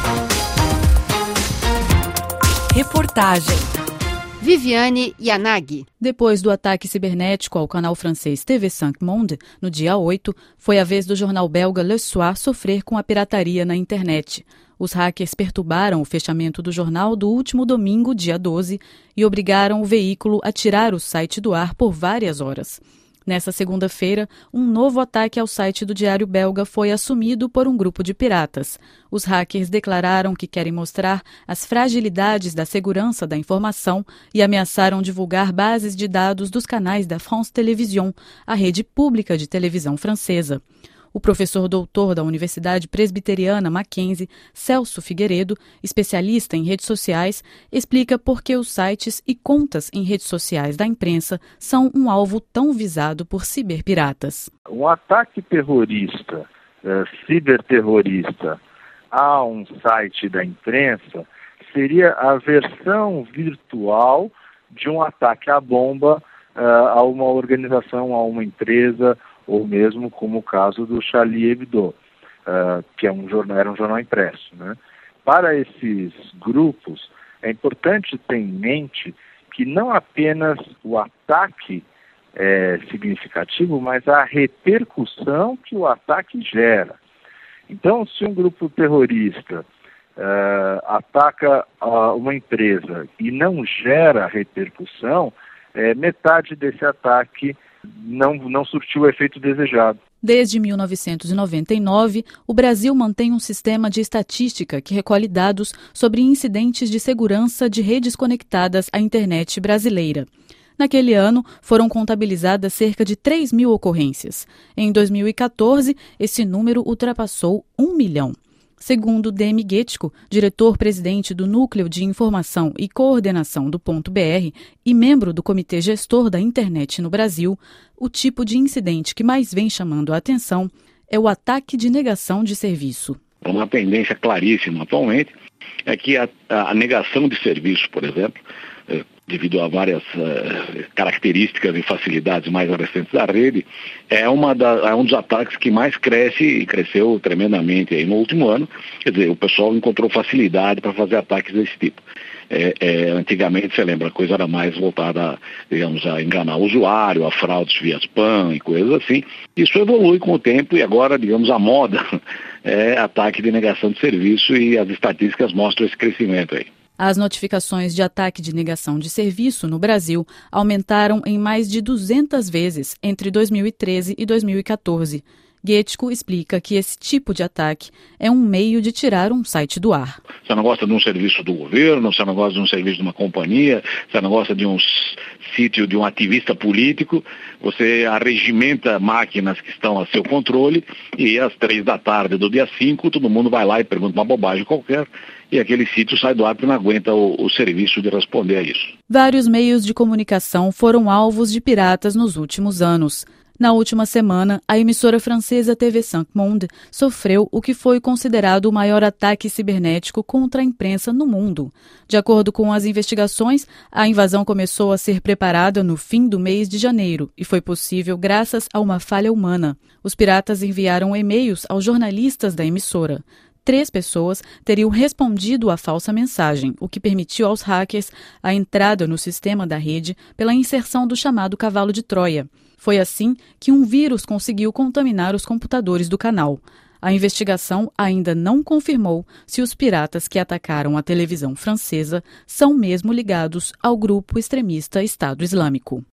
Reportagem Viviane Yanagi. Depois do ataque cibernético ao canal francês TV5 Monde, no dia 8, foi a vez do jornal belga Le Soir sofrer com a pirataria na internet. Os hackers perturbaram o fechamento do jornal do último domingo, dia 12, e obrigaram o veículo a tirar o site do ar por várias horas. Nessa segunda-feira, um novo ataque ao site do Diário Belga foi assumido por um grupo de piratas. Os hackers declararam que querem mostrar as fragilidades da segurança da informação e ameaçaram divulgar bases de dados dos canais da France Télévisions, a rede pública de televisão francesa. O professor doutor da Universidade Presbiteriana Mackenzie, Celso Figueiredo, especialista em redes sociais, explica por que os sites e contas em redes sociais da imprensa são um alvo tão visado por ciberpiratas. Um ataque terrorista, ciberterrorista, a um site da imprensa seria a versão virtual de um ataque à bomba a uma organização, a uma empresa, ou mesmo como o caso do Charlie Hebdo, que era um jornal impresso, né? Para esses grupos, é importante ter em mente que não apenas o ataque é significativo, mas a repercussão que o ataque gera. Então, se um grupo terrorista ataca uma empresa e não gera repercussão, metade desse ataque não surtiu o efeito desejado. Desde 1999, o Brasil mantém um sistema de estatística que recolhe dados sobre incidentes de segurança de redes conectadas à internet brasileira. Naquele ano, foram contabilizadas cerca de 3.000 ocorrências. Em 2014, esse número ultrapassou 1 milhão. Segundo Demi Guettico, diretor-presidente do Núcleo de Informação e Coordenação do Ponto BR e membro do Comitê Gestor da Internet no Brasil, o tipo de incidente que mais vem chamando a atenção é o ataque de negação de serviço. Uma tendência claríssima atualmente é que a negação de serviço, por exemplo, devido a várias características e facilidades mais recentes da rede, é um dos ataques que mais cresce e cresceu tremendamente aí no último ano. Quer dizer, o pessoal encontrou facilidade para fazer ataques desse tipo. Antigamente, você lembra, a coisa era mais voltada, digamos, a enganar o usuário, a fraudes via spam e coisas assim. Isso evolui com o tempo e agora, digamos, a moda é ataque de negação de serviço e as estatísticas mostram esse crescimento aí. As notificações de ataque de negação de serviço no Brasil aumentaram em mais de 200 vezes entre 2013 e 2014. Guettico explica que esse tipo de ataque é um meio de tirar um site do ar. Você não gosta de um serviço do governo, você não gosta de um serviço de uma companhia, você não gosta de um sítio de um ativista político, você arregimenta máquinas que estão a seu controle e às 3 da tarde do dia 5 todo mundo vai lá e pergunta uma bobagem qualquer e aquele sítio sai do ar porque não aguenta o serviço de responder a isso. Vários meios de comunicação foram alvos de piratas nos últimos anos. Na última semana, a emissora francesa TV5 Monde sofreu o que foi considerado o maior ataque cibernético contra a imprensa no mundo. De acordo com as investigações, a invasão começou a ser preparada no fim do mês de janeiro e foi possível graças a uma falha humana. Os piratas enviaram e-mails aos jornalistas da emissora. 3 pessoas teriam respondido à falsa mensagem, o que permitiu aos hackers a entrada no sistema da rede pela inserção do chamado cavalo de Troia. Foi assim que um vírus conseguiu contaminar os computadores do canal. A investigação ainda não confirmou se os piratas que atacaram a televisão francesa são mesmo ligados ao grupo extremista Estado Islâmico.